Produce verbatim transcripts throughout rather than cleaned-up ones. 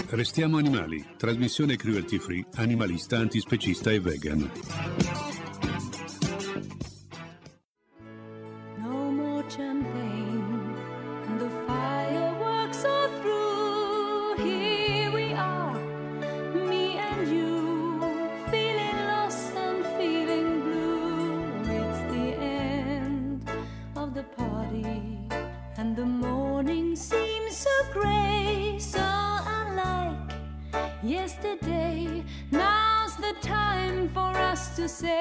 Restiamo animali, trasmissione cruelty free, animalista, antispecista e vegan. No more champagne and the fireworks are through. Here we are, me and you, feeling lost and feeling blue. It's the end of the party and the morning seems so grey, so yesterday. Now's the time for us to say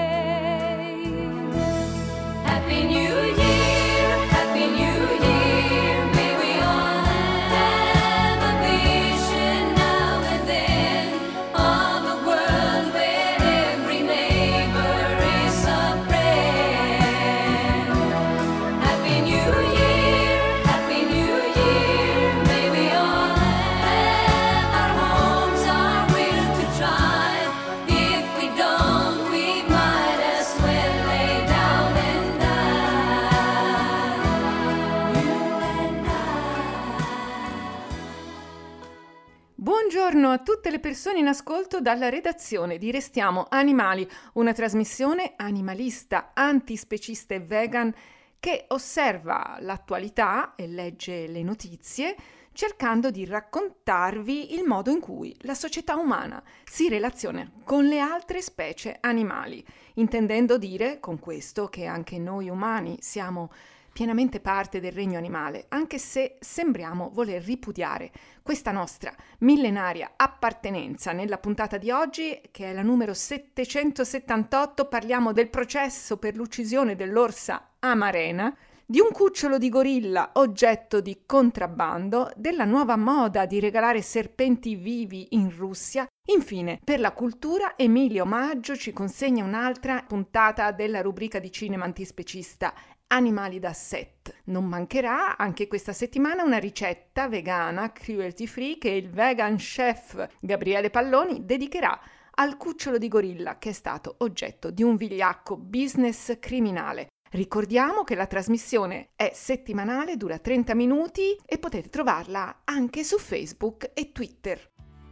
Happy New Year, Happy New Year. May we all have a vision now and then of a world where every neighbor is a friend. Happy New Year, Happy New Year. May we all have our homes, our will to try. If we don't, we might as well lay down and die. You and I. Buongiorno a tutte le persone in ascolto dalla redazione di Restiamo Animali, una trasmissione animalista, antispecista e vegan che osserva l'attualità e legge le notizie, cercando di raccontarvi il modo in cui la società umana si relaziona con le altre specie animali, intendendo dire con questo che anche noi umani siamo pienamente parte del regno animale, anche se sembriamo voler ripudiare questa nostra millenaria appartenenza. Nella puntata di oggi, che è la numero settecentosettantotto, parliamo del processo per l'uccisione dell'orsa Amarena, di un cucciolo di gorilla oggetto di contrabbando, della nuova moda di regalare serpenti vivi in Russia. Infine, per la cultura, Emilio Maggio ci consegna un'altra puntata della rubrica di cinema antispecista Animali da set. Non mancherà anche questa settimana una ricetta vegana cruelty free che il vegan chef Gabriele Palloni dedicherà al cucciolo di gorilla che è stato oggetto di un vigliacco business criminale. Ricordiamo che la trasmissione è settimanale, dura trenta minuti e potete trovarla anche su Facebook e Twitter.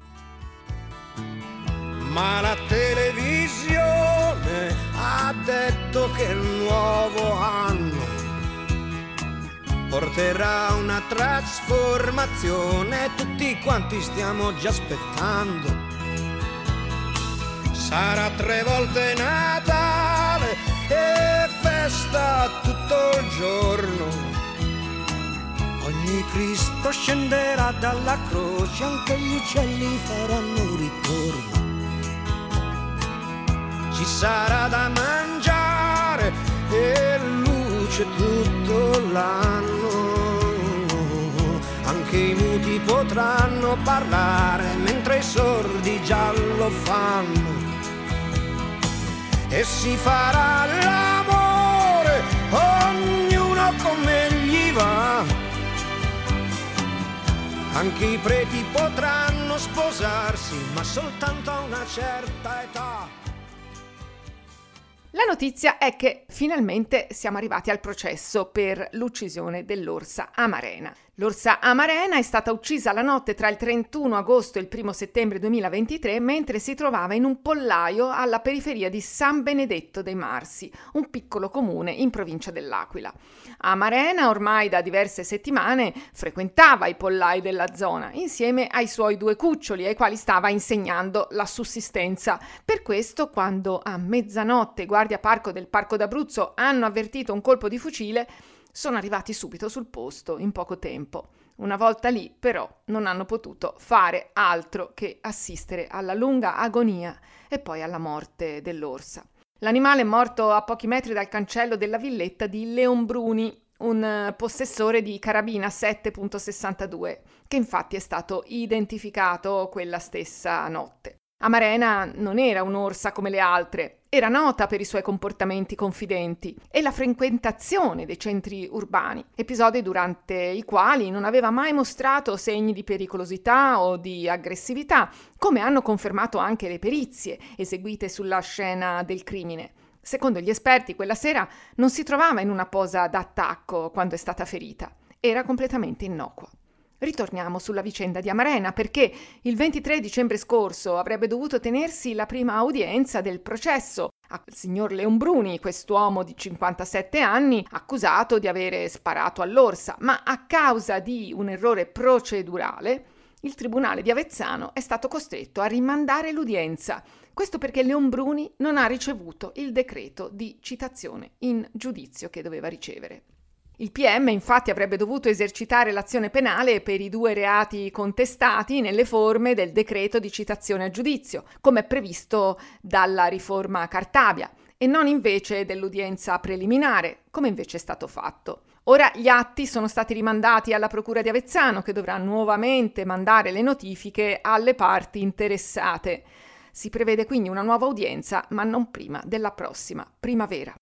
Ma la televisione ha detto che il nuovo anno porterà una trasformazione, tutti quanti stiamo già aspettando. Sarà tre volte Natale e festa tutto il giorno. Ogni Cristo scenderà dalla croce, anche gli uccelli faranno ritorno. Ci sarà da mangiare e luce tutto l'anno. Anche i muti potranno parlare mentre i sordi già lo fanno. E si farà l'amore, ognuno come gli va. Anche i preti potranno sposarsi, ma soltanto a una certa età. La notizia è che finalmente siamo arrivati al processo per l'uccisione dell'orsa Amarena. L'orsa Amarena è stata uccisa la notte tra il trentuno agosto e il primo settembre duemilaventitré mentre si trovava in un pollaio alla periferia di San Benedetto dei Marsi, un piccolo comune in provincia dell'Aquila. Amarena ormai da diverse settimane frequentava i pollai della zona insieme ai suoi due cuccioli ai quali stava insegnando la sussistenza. Per questo, quando a mezzanotte i guardia parco del Parco d'Abruzzo hanno avvertito un colpo di fucile, sono arrivati subito sul posto in poco tempo. Una volta lì, però, non hanno potuto fare altro che assistere alla lunga agonia e poi alla morte dell'orsa. L'animale è morto a pochi metri dal cancello della villetta di Leonbruni, un possessore di carabina sette punto sessantadue, che infatti è stato identificato quella stessa notte. Amarena non era un'orsa come le altre, era nota per i suoi comportamenti confidenti e la frequentazione dei centri urbani, episodi durante i quali non aveva mai mostrato segni di pericolosità o di aggressività, come hanno confermato anche le perizie eseguite sulla scena del crimine. Secondo gli esperti, quella sera non si trovava in una posa d'attacco quando è stata ferita, era completamente innocua. Ritorniamo sulla vicenda di Amarena, perché il ventitré dicembre scorso avrebbe dovuto tenersi la prima udienza del processo al signor Leon Bruni, quest'uomo di cinquantasette anni accusato di avere sparato all'orsa, ma a causa di un errore procedurale il Tribunale di Avezzano è stato costretto a rimandare l'udienza. Questo perché Leon Bruni non ha ricevuto il decreto di citazione in giudizio che doveva ricevere. Il P M infatti avrebbe dovuto esercitare l'azione penale per i due reati contestati nelle forme del decreto di citazione a giudizio, come previsto dalla riforma Cartabia, e non invece dell'udienza preliminare, come invece è stato fatto. Ora gli atti sono stati rimandati alla Procura di Avezzano, che dovrà nuovamente mandare le notifiche alle parti interessate. Si prevede quindi una nuova udienza, ma non prima della prossima primavera.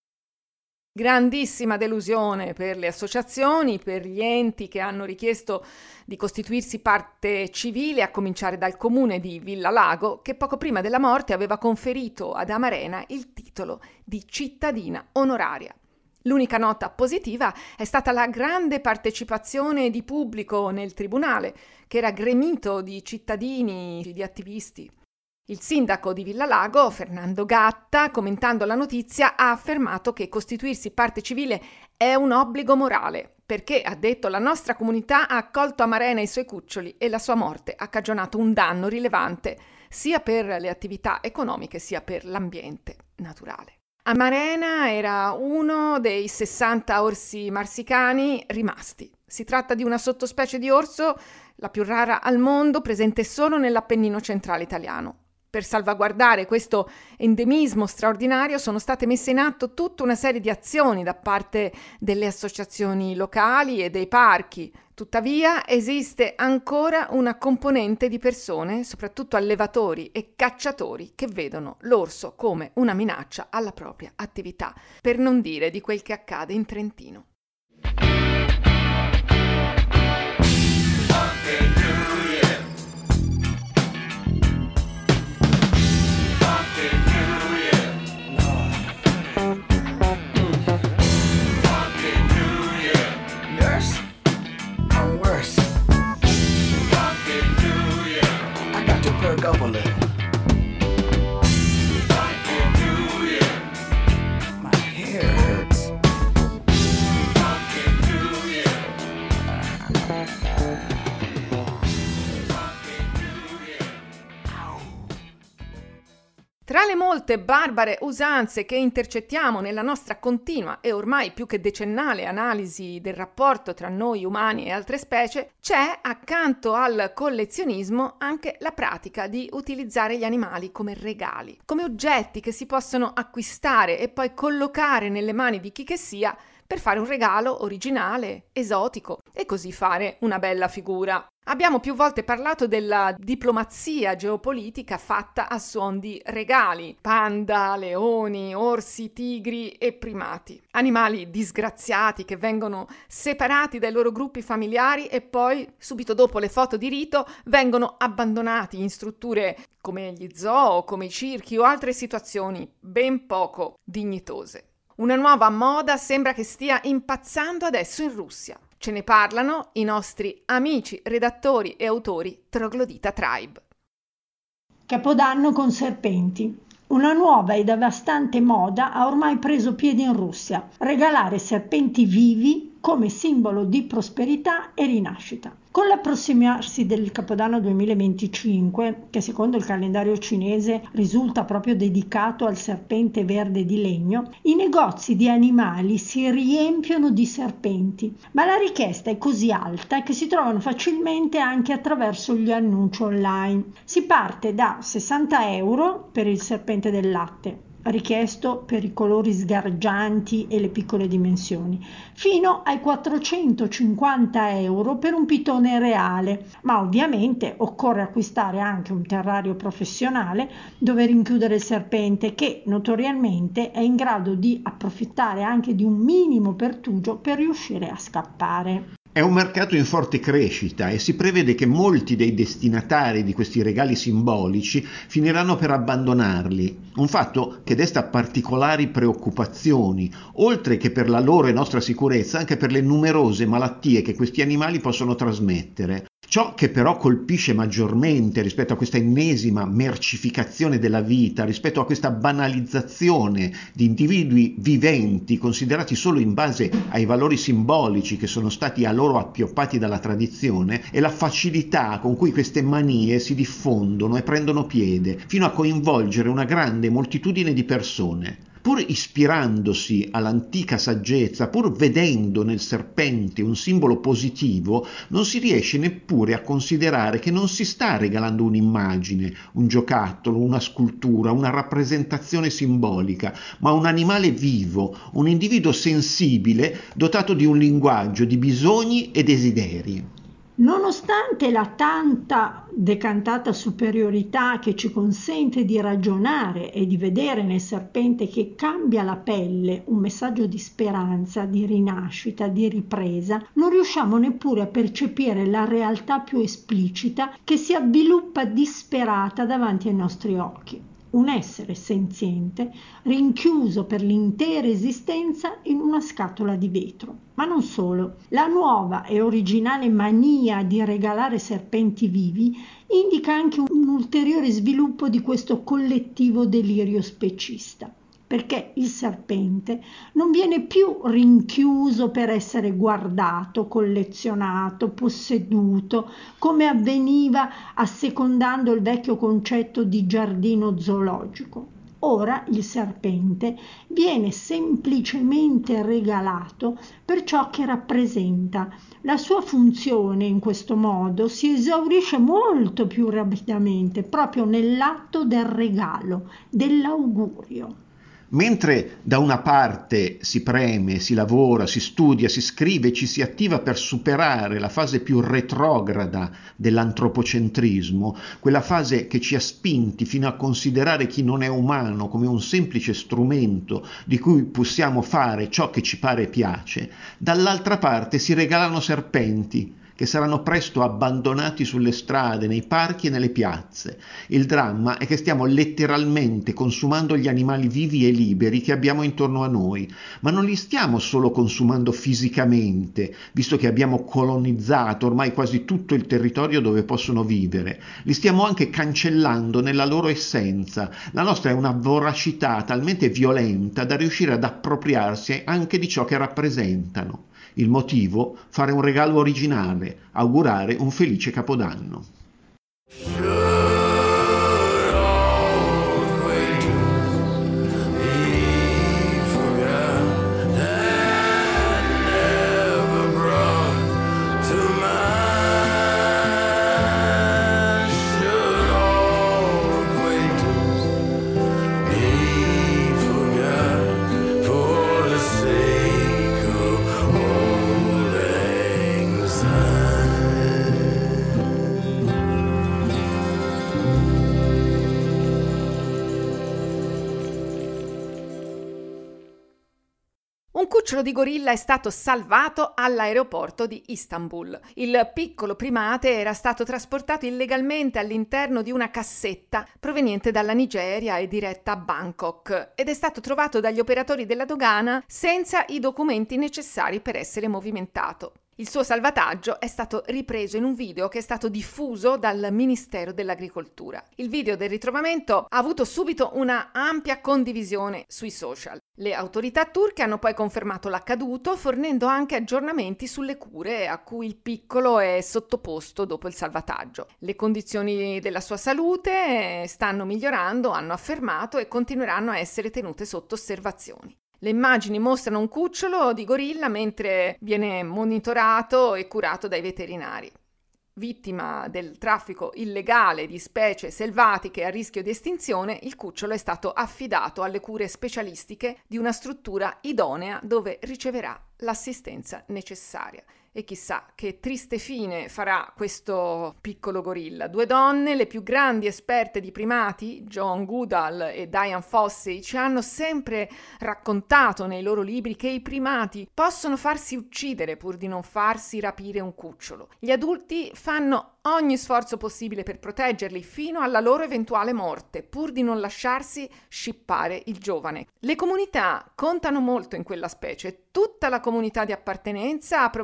Grandissima delusione per le associazioni, per gli enti che hanno richiesto di costituirsi parte civile, a cominciare dal comune di Villalago, che poco prima della morte aveva conferito ad Amarena il titolo di cittadina onoraria. L'unica nota positiva è stata la grande partecipazione di pubblico nel tribunale, che era gremito di cittadini, di attivisti. Il sindaco di Villalago, Fernando Gatta, commentando la notizia, ha affermato che costituirsi parte civile è un obbligo morale, perché, ha detto, la nostra comunità ha accolto Amarena e i suoi cuccioli e la sua morte ha cagionato un danno rilevante sia per le attività economiche sia per l'ambiente naturale. Amarena era uno dei sessanta orsi marsicani rimasti. Si tratta di una sottospecie di orso, la più rara al mondo, presente solo nell'Appennino centrale italiano. Per salvaguardare questo endemismo straordinario sono state messe in atto tutta una serie di azioni da parte delle associazioni locali e dei parchi. Tuttavia esiste ancora una componente di persone, soprattutto allevatori e cacciatori, che vedono l'orso come una minaccia alla propria attività, per non dire di quel che accade in Trentino. Tra le molte barbare usanze che intercettiamo nella nostra continua e ormai più che decennale analisi del rapporto tra noi umani e altre specie, c'è, accanto al collezionismo, anche la pratica di utilizzare gli animali come regali, come oggetti che si possono acquistare e poi collocare nelle mani di chi che sia per fare un regalo originale, esotico e così fare una bella figura. Abbiamo più volte parlato della diplomazia geopolitica fatta a suon di regali: panda, leoni, orsi, tigri e primati. Animali disgraziati che vengono separati dai loro gruppi familiari e poi, subito dopo le foto di rito, vengono abbandonati in strutture come gli zoo, come i circhi o altre situazioni ben poco dignitose. Una nuova moda sembra che stia impazzando adesso in Russia. Ce ne parlano i nostri amici redattori e autori Troglodita Tribe. Capodanno con serpenti. Una nuova e devastante moda ha ormai preso piede in Russia: regalare serpenti vivi come simbolo di prosperità e rinascita. Con l'approssimarsi del Capodanno duemilaventicinque, che secondo il calendario cinese risulta proprio dedicato al serpente verde di legno, i negozi di animali si riempiono di serpenti, ma la richiesta è così alta che si trovano facilmente anche attraverso gli annunci online. Si parte da sessanta euro per il serpente del latte, richiesto per i colori sgargianti e le piccole dimensioni, fino ai quattrocentocinquanta euro per un pitone reale, ma ovviamente occorre acquistare anche un terrario professionale dove rinchiudere il serpente, che notoriamente è in grado di approfittare anche di un minimo pertugio per riuscire a scappare. È un mercato in forte crescita e si prevede che molti dei destinatari di questi regali simbolici finiranno per abbandonarli, un fatto che desta particolari preoccupazioni, oltre che per la loro e nostra sicurezza, anche per le numerose malattie che questi animali possono trasmettere. Ciò che però colpisce maggiormente rispetto a questa ennesima mercificazione della vita, rispetto a questa banalizzazione di individui viventi considerati solo in base ai valori simbolici che sono stati a loro appioppati dalla tradizione, è la facilità con cui queste manie si diffondono e prendono piede, fino a coinvolgere una grande moltitudine di persone. Pur ispirandosi all'antica saggezza, pur vedendo nel serpente un simbolo positivo, non si riesce neppure a considerare che non si sta regalando un'immagine, un giocattolo, una scultura, una rappresentazione simbolica, ma un animale vivo, un individuo sensibile dotato di un linguaggio, di bisogni e desideri. Nonostante la tanta decantata superiorità che ci consente di ragionare e di vedere nel serpente che cambia la pelle un messaggio di speranza, di rinascita, di ripresa, non riusciamo neppure a percepire la realtà più esplicita che si avviluppa disperata davanti ai nostri occhi. Un essere senziente rinchiuso per l'intera esistenza in una scatola di vetro. Ma non solo. La nuova e originale mania di regalare serpenti vivi indica anche un ulteriore sviluppo di questo collettivo delirio specista, perché il serpente non viene più rinchiuso per essere guardato, collezionato, posseduto, come avveniva assecondando il vecchio concetto di giardino zoologico. Ora il serpente viene semplicemente regalato per ciò che rappresenta. La sua funzione in questo modo si esaurisce molto più rapidamente proprio nell'atto del regalo, dell'augurio. Mentre da una parte si preme, si lavora, si studia, si scrive, ci si attiva per superare la fase più retrograda dell'antropocentrismo, quella fase che ci ha spinti fino a considerare chi non è umano come un semplice strumento di cui possiamo fare ciò che ci pare e piace, dall'altra parte si regalano serpenti che saranno presto abbandonati sulle strade, nei parchi e nelle piazze. Il dramma è che stiamo letteralmente consumando gli animali vivi e liberi che abbiamo intorno a noi, ma non li stiamo solo consumando fisicamente, visto che abbiamo colonizzato ormai quasi tutto il territorio dove possono vivere, li stiamo anche cancellando nella loro essenza. La nostra è una voracità talmente violenta da riuscire ad appropriarsi anche di ciò che rappresentano. Il motivo? Fare un regalo originale, augurare un felice Capodanno. Un cucciolo di gorilla è stato salvato all'aeroporto di Istanbul. Il piccolo primate era stato trasportato illegalmente all'interno di una cassetta proveniente dalla Nigeria e diretta a Bangkok ed è stato trovato dagli operatori della dogana senza i documenti necessari per essere movimentato. Il suo salvataggio è stato ripreso in un video che è stato diffuso dal Ministero dell'Agricoltura. Il video del ritrovamento ha avuto subito una ampia condivisione sui social. Le autorità turche hanno poi confermato l'accaduto, fornendo anche aggiornamenti sulle cure a cui il piccolo è sottoposto dopo il salvataggio. Le condizioni della sua salute stanno migliorando, hanno affermato, e continueranno a essere tenute sotto osservazioni. Le immagini mostrano un cucciolo di gorilla mentre viene monitorato e curato dai veterinari. Vittima del traffico illegale di specie selvatiche a rischio di estinzione, il cucciolo è stato affidato alle cure specialistiche di una struttura idonea dove riceverà l'assistenza necessaria. E chissà che triste fine farà questo piccolo gorilla. Due donne, le più grandi esperte di primati, Joan Goodall e Diane Fossey, ci hanno sempre raccontato nei loro libri che i primati possono farsi uccidere pur di non farsi rapire un cucciolo. Gli adulti fanno ogni sforzo possibile per proteggerli fino alla loro eventuale morte, pur di non lasciarsi scippare il giovane. Le comunità contano molto in quella specie. Tutta la comunità di appartenenza ha probabilmente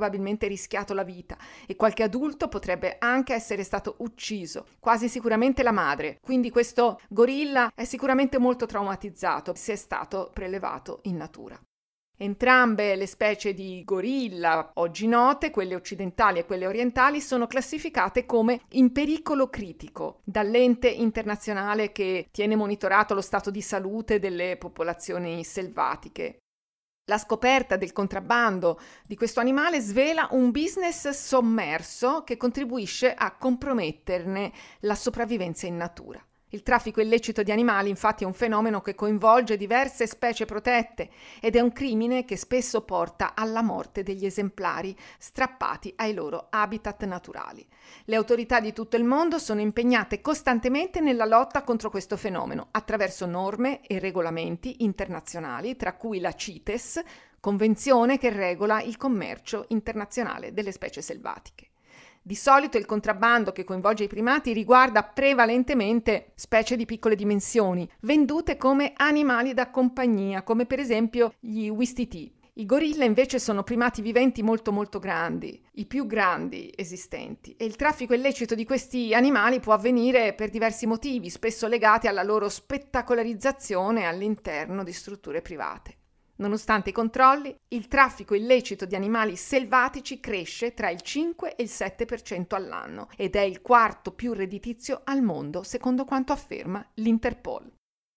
volte rischiato la vita e qualche adulto potrebbe anche essere stato ucciso, quasi sicuramente la madre. Quindi questo gorilla è sicuramente molto traumatizzato se è stato prelevato in natura. Entrambe le specie di gorilla oggi note, quelle occidentali e quelle orientali, sono classificate come in pericolo critico dall'ente internazionale che tiene monitorato lo stato di salute delle popolazioni selvatiche. La scoperta del contrabbando di questo animale svela un business sommerso che contribuisce a comprometterne la sopravvivenza in natura. Il traffico illecito di animali, infatti, è un fenomeno che coinvolge diverse specie protette ed è un crimine che spesso porta alla morte degli esemplari strappati ai loro habitat naturali. Le autorità di tutto il mondo sono impegnate costantemente nella lotta contro questo fenomeno attraverso norme e regolamenti internazionali, tra cui la CITES, convenzione che regola il commercio internazionale delle specie selvatiche. Di solito il contrabbando che coinvolge i primati riguarda prevalentemente specie di piccole dimensioni, vendute come animali da compagnia, come per esempio gli uistiti. I gorilla invece sono primati viventi molto molto grandi, i più grandi esistenti, e il traffico illecito di questi animali può avvenire per diversi motivi, spesso legati alla loro spettacolarizzazione all'interno di strutture private. Nonostante i controlli, il traffico illecito di animali selvatici cresce tra il cinque e il sette per cento all'anno ed è il quarto più redditizio al mondo, secondo quanto afferma l'Interpol.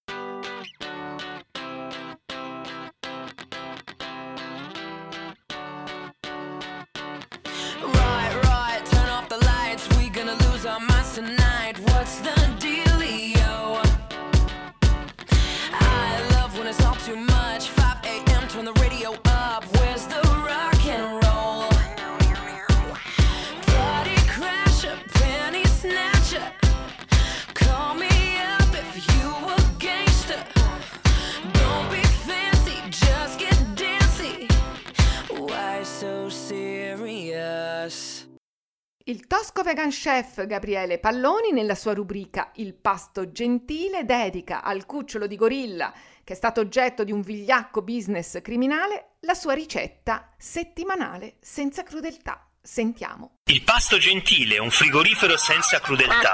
Right, right, turn off the lights, we gonna lose our minds tonight. What's the dealio? I love when it's all too much. Turn the radio up, where's the rock and roll? Body crasher, penny snatcher, call me up if you a gangster. Don't be fancy, just get dancy. Why so serious? Il tosco vegan chef Gabriele Palloni, nella sua rubrica Il pasto gentile, dedica al cucciolo di gorilla, che è stato oggetto di un vigliacco business criminale, la sua ricetta settimanale senza crudeltà. Sentiamo. Il pasto gentile, un frigorifero senza crudeltà.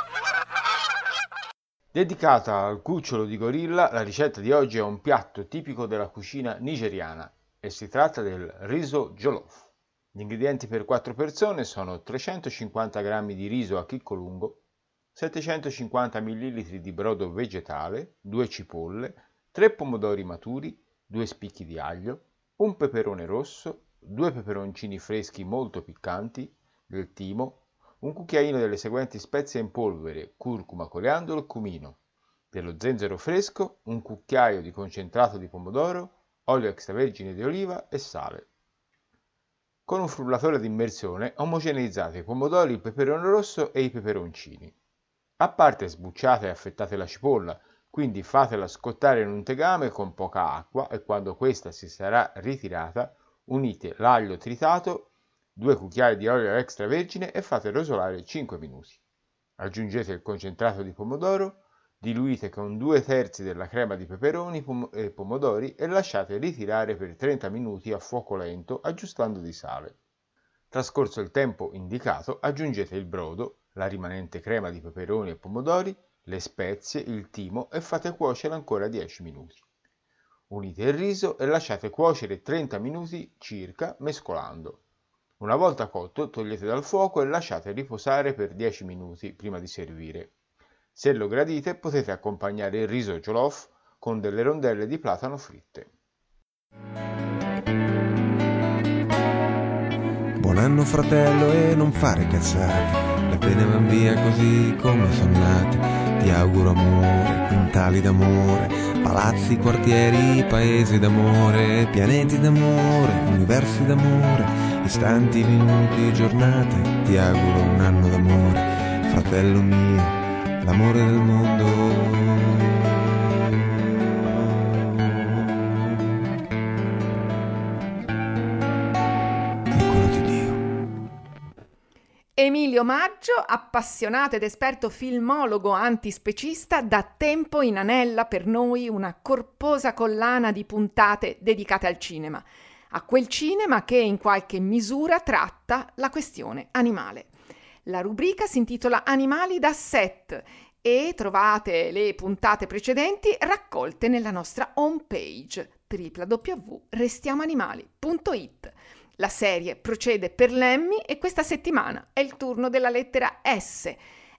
Dedicata al cucciolo di gorilla, la ricetta di oggi è un piatto tipico della cucina nigeriana e si tratta del riso jollof. Gli ingredienti per quattro persone sono trecentocinquanta grammi di riso a chicco lungo, settecentocinquanta millilitri di brodo vegetale, due cipolle, tre pomodori maturi, due spicchi di aglio, un peperone rosso, due peperoncini freschi molto piccanti, del timo, un cucchiaino delle seguenti spezie in polvere, curcuma, coriandolo e cumino, dello zenzero fresco, un cucchiaio di concentrato di pomodoro, olio extravergine di oliva e sale. Con un frullatore ad immersione omogeneizzate i pomodori, il peperone rosso e i peperoncini. A parte sbucciate e affettate la cipolla, quindi fatela scottare in un tegame con poca acqua e quando questa si sarà ritirata unite l'aglio tritato, due cucchiai di olio extravergine e fate rosolare cinque minuti. Aggiungete il concentrato di pomodoro, diluite con due terzi della crema di peperoni e pomodori e lasciate ritirare per trenta minuti a fuoco lento aggiustando di sale. Trascorso il tempo indicato aggiungete il brodo, la rimanente crema di peperoni e pomodori, le spezie, il timo e fate cuocere ancora dieci minuti. Unite il riso e lasciate cuocere trenta minuti circa mescolando. Una volta cotto togliete dal fuoco e lasciate riposare per dieci minuti prima di servire. Se lo gradite potete accompagnare il riso jollof con delle rondelle di platano fritte. Buon anno fratello e non fare cazzate, le pene van via così come sono nate. Ti auguro amore, quintali d'amore, palazzi, quartieri, paesi d'amore, pianeti d'amore, universi d'amore, istanti, minuti, giornate. Ti auguro un anno d'amore, fratello mio, l'amore del mondo. Emilio Maggio, appassionato ed esperto filmologo antispecista, da tempo inanella per noi una corposa collana di puntate dedicate al cinema. a quel cinema che in qualche misura tratta la questione animale. La rubrica si intitola Animali da set e trovate le puntate precedenti raccolte nella nostra homepage w w w punto restiamoanimali punto it. La serie procede per Lemmy e questa settimana è il turno della lettera S.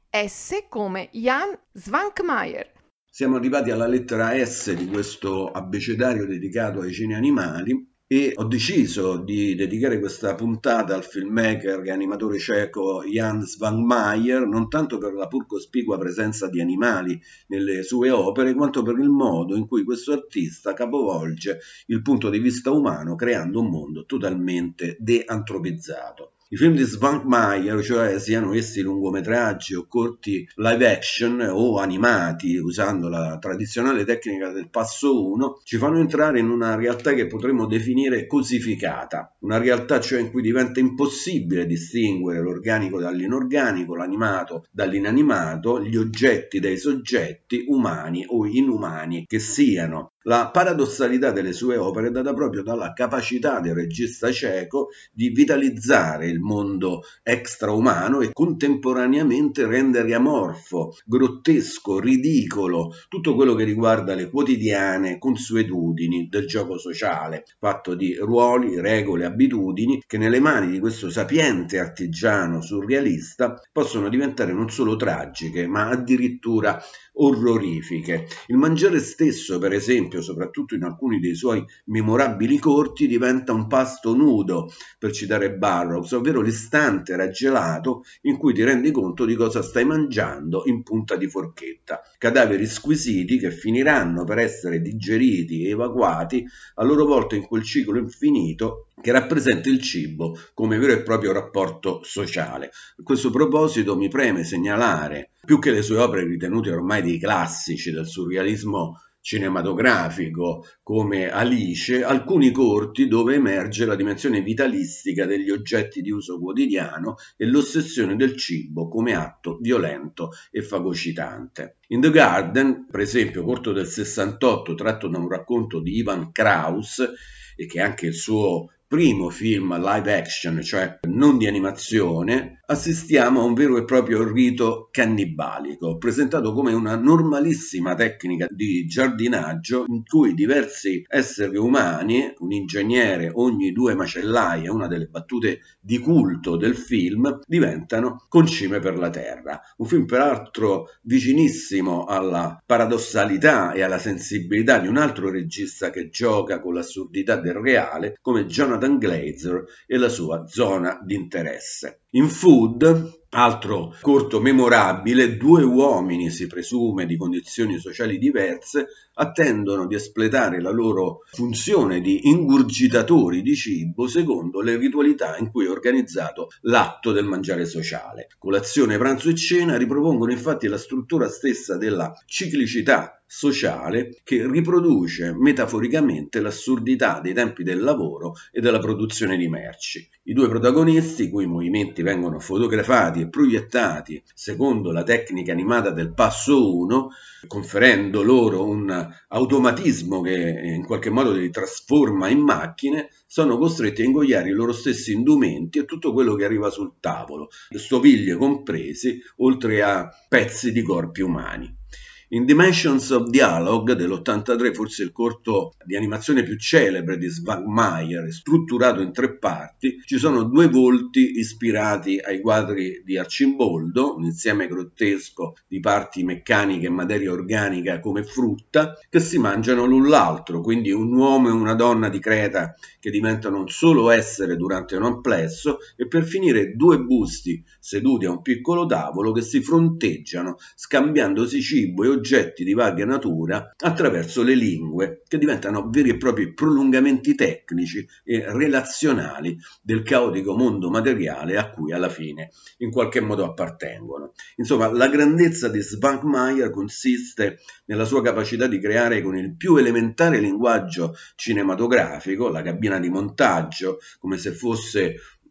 S come Jan Svankmajer. Siamo arrivati alla lettera S di questo abbecedario dedicato ai cine animali e ho deciso di dedicare questa puntata al filmmaker e animatore ceco Jan Svankmajer, non tanto per la pur cospicua presenza di animali nelle sue opere, quanto per il modo in cui questo artista capovolge il punto di vista umano creando un mondo totalmente de-antropizzato. I film di Svankmajer, cioè siano essi lungometraggi o corti live action o animati usando la tradizionale tecnica del passo uno, ci fanno entrare in una realtà che potremmo definire cosificata, una realtà cioè in cui diventa impossibile distinguere l'organico dall'inorganico, l'animato dall'inanimato, gli oggetti dai soggetti, umani o inumani che siano. La paradossalità delle sue opere è data proprio dalla capacità del regista ceco di vitalizzare il mondo extraumano e contemporaneamente rendere amorfo, grottesco, ridicolo tutto quello che riguarda le quotidiane consuetudini del gioco sociale, fatto di ruoli, regole, abitudini che nelle mani di questo sapiente artigiano surrealista possono diventare non solo tragiche, ma addirittura orrorifiche. Il mangiare stesso, per esempio, soprattutto in alcuni dei suoi memorabili corti, diventa un pasto nudo, per citare Burroughs, ovvero l'istante raggelato in cui ti rendi conto di cosa stai mangiando in punta di forchetta. Cadaveri squisiti che finiranno per essere digeriti e evacuati a loro volta in quel ciclo infinito che rappresenta il cibo come vero e proprio rapporto sociale. A questo proposito mi preme segnalare, più che le sue opere ritenute ormai dei classici del surrealismo cinematografico come Alice, alcuni corti dove emerge la dimensione vitalistica degli oggetti di uso quotidiano e l'ossessione del cibo come atto violento e fagocitante. In The Garden, per esempio, corto del sessantotto tratto da un racconto di Ivan Kraus e che è anche il suo primo film live action, cioè non di animazione, assistiamo a un vero e proprio rito cannibalico, presentato come una normalissima tecnica di giardinaggio in cui diversi esseri umani, un ingegnere ogni due macellaie, una delle battute di culto del film, diventano concime per la terra. Un film peraltro vicinissimo alla paradossalità e alla sensibilità di un altro regista che gioca con l'assurdità del reale, come Jonathan Glazer e la sua zona di interesse. In Food, altro corto memorabile, due uomini, si presume di condizioni sociali diverse, attendono di espletare la loro funzione di ingurgitatori di cibo secondo le ritualità in cui è organizzato l'atto del mangiare sociale. Colazione, pranzo e cena ripropongono infatti la struttura stessa della ciclicità sociale che riproduce metaforicamente l'assurdità dei tempi del lavoro e della produzione di merci. I due protagonisti, i cui movimenti vengono fotografati e proiettati secondo la tecnica animata del passo uno, conferendo loro un automatismo che in qualche modo li trasforma in macchine, sono costretti a ingoiare i loro stessi indumenti e tutto quello che arriva sul tavolo, stoviglie compresi, oltre a pezzi di corpi umani. In Dimensions of Dialogue dell'ottantatré, forse il corto di animazione più celebre di Svankmajer, strutturato in tre parti, ci sono due volti ispirati ai quadri di Arcimboldo, un insieme grottesco di parti meccaniche e materia organica come frutta, che si mangiano l'un l'altro, quindi un uomo e una donna di Creta che diventano un solo essere durante un amplesso, e per finire due busti seduti a un piccolo tavolo che si fronteggiano scambiandosi cibo e oggetti di varia natura attraverso le lingue, che diventano veri e propri prolungamenti tecnici e relazionali del caotico mondo materiale a cui alla fine in qualche modo appartengono. Insomma, la grandezza di Svankmajer consiste nella sua capacità di creare con il più elementare linguaggio cinematografico, la cabina di montaggio, come se fosse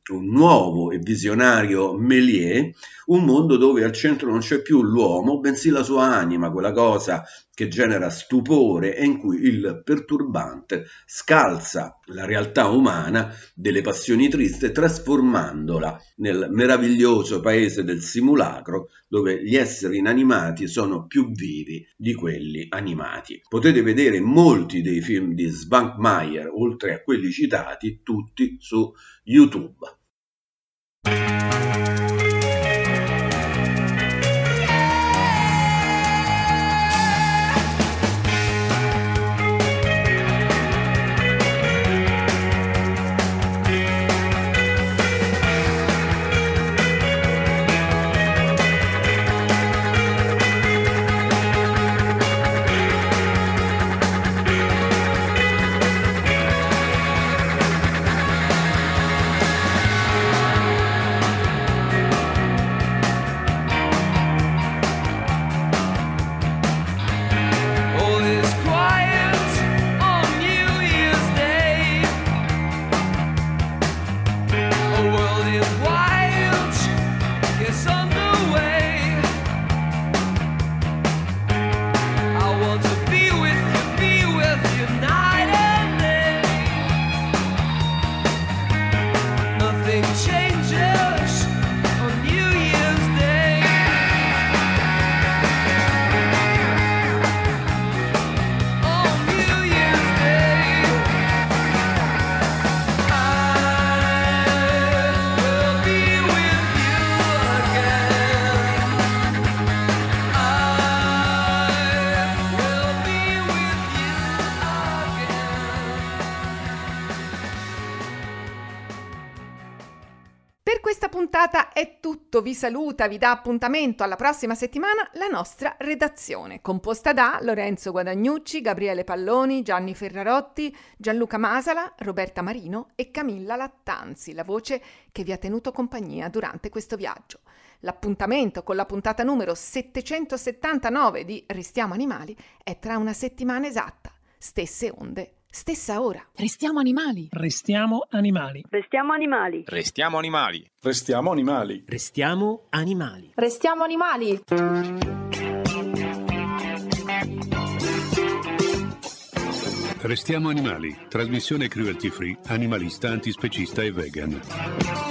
un nuovo e visionario Méliès, un mondo dove al centro non c'è più l'uomo, bensì la sua anima, quella cosa che genera stupore e in cui il perturbante scalza la realtà umana delle passioni triste, trasformandola nel meraviglioso paese del simulacro, dove gli esseri inanimati sono più vivi di quelli animati. Potete vedere molti dei film di Svankmajer, oltre a quelli citati, tutti su YouTube. Puntata è tutto, vi saluta, vi dà appuntamento alla prossima settimana la nostra redazione, composta da Lorenzo Guadagnucci, Gabriele Palloni, Gianni Ferrarotti, Gianluca Masala, Roberta Marino e Camilla Lattanzi, la voce che vi ha tenuto compagnia durante questo viaggio. L'appuntamento con la puntata numero settecentosettantanove di Restiamo Animali è tra una settimana esatta, stesse onde, stessa ora. Restiamo animali. Restiamo animali. Restiamo animali. Restiamo animali. Restiamo animali. Restiamo animali. Restiamo animali. Restiamo animali. Trasmissione cruelty free, animalista, antispecista e vegan.